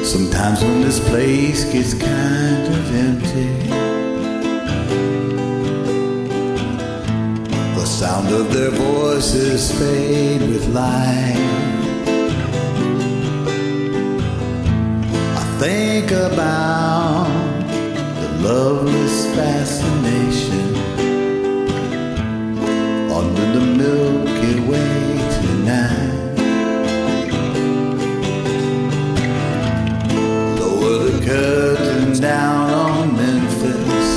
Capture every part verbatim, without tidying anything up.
Sometimes when this place gets kind of empty, the sound of their voices fade with light. I think about the loveless fascination under the Milky Way tonight. Curtains down on Memphis,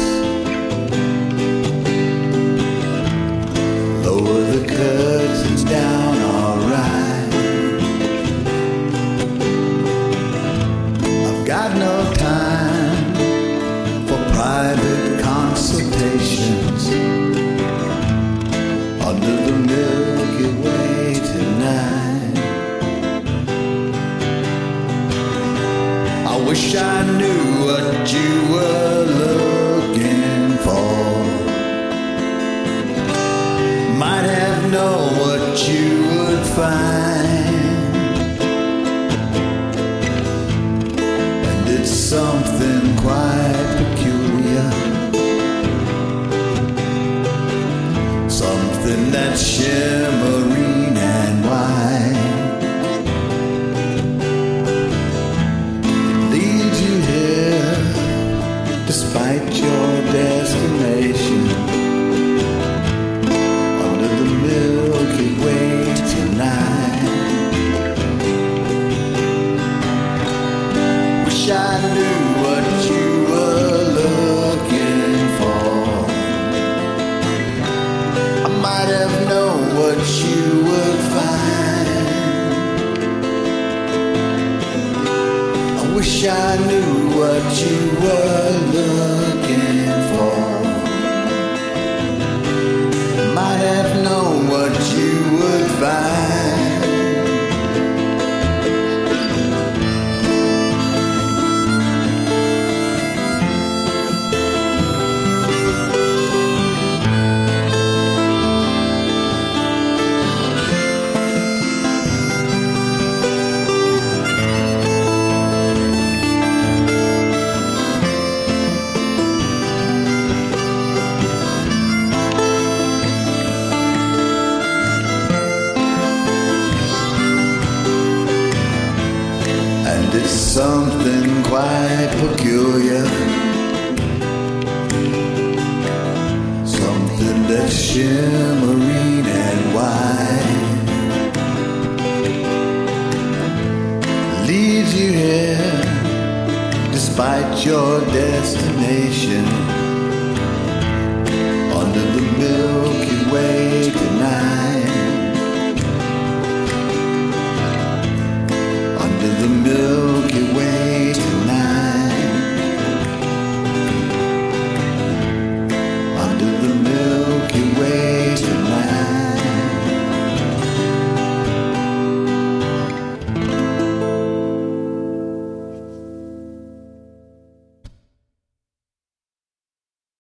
lower the curtains down, alright. I've got no time for private consultations under the Milky Way tonight. I wish I knew what you were looking for. Might have known what you would find. And it's something quite peculiar, something that's shimmering and white. Despite your destination, under the Milky Way tonight. Wish I knew what you were looking for. I might have known what you would find. I wish I knew what you were looking for. Might have known what you would find. It's something quite peculiar, something that's shimmering and white, leaves you here despite your destination.